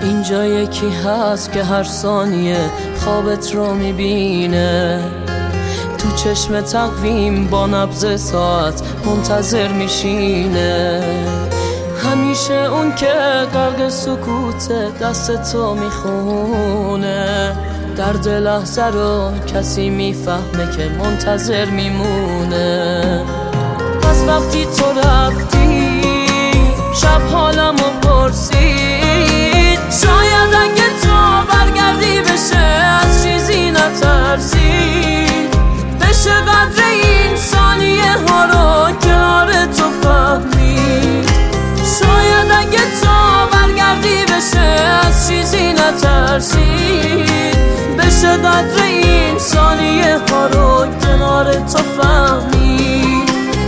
اینجا یکی هست که هر ثانیه خوابت رو میبینه، تو چشم تقویم با نبض ساعت منتظر میشینه. همیشه اون که غرق سکوت دست تو میخونه، درد لحظه رو کسی میفهمه که منتظر میمونه. از وقتی تو رفتی شب حالمو پرسید، شاید اگه تو برگردی بشه از چیزی نترسید، بشه قدر این ثانیه ها رو کنار تو فهمید. شاید اگه تو برگردی بشه از چیزی نترسید، بشه قدر این ثانیه ها رو کنار تو فهمید.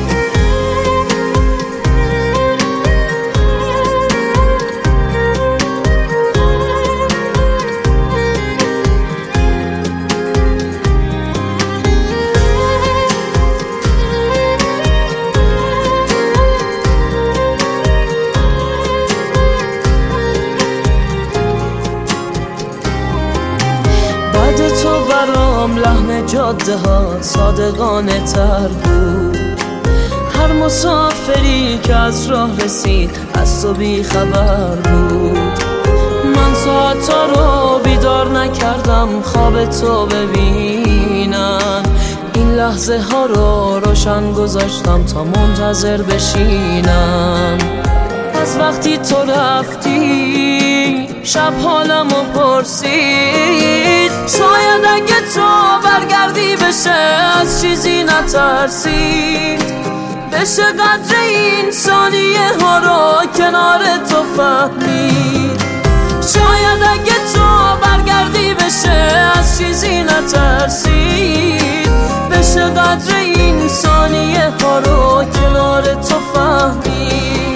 تو برام لحن جاده ها صادقانه تر بود، هر مسافری که از راه رسید از تو بی خبر بود. من ساعتا رو بیدار نکردم خواب تو ببینم، این لحظه ها رو روشن گذاشتم تا منتظر بشینم. از وقتی تو رفتی شب حالمو پرسید، شاید اگه تو برگردی بشه از چیزی نترسید، بشه قدر این ثانیه ها رو کنار تو فهمید. شاید اگه تو برگردی بشه از چیزی نترسید، بشه قدر این ثانیه ها رو کنار تو فهمید.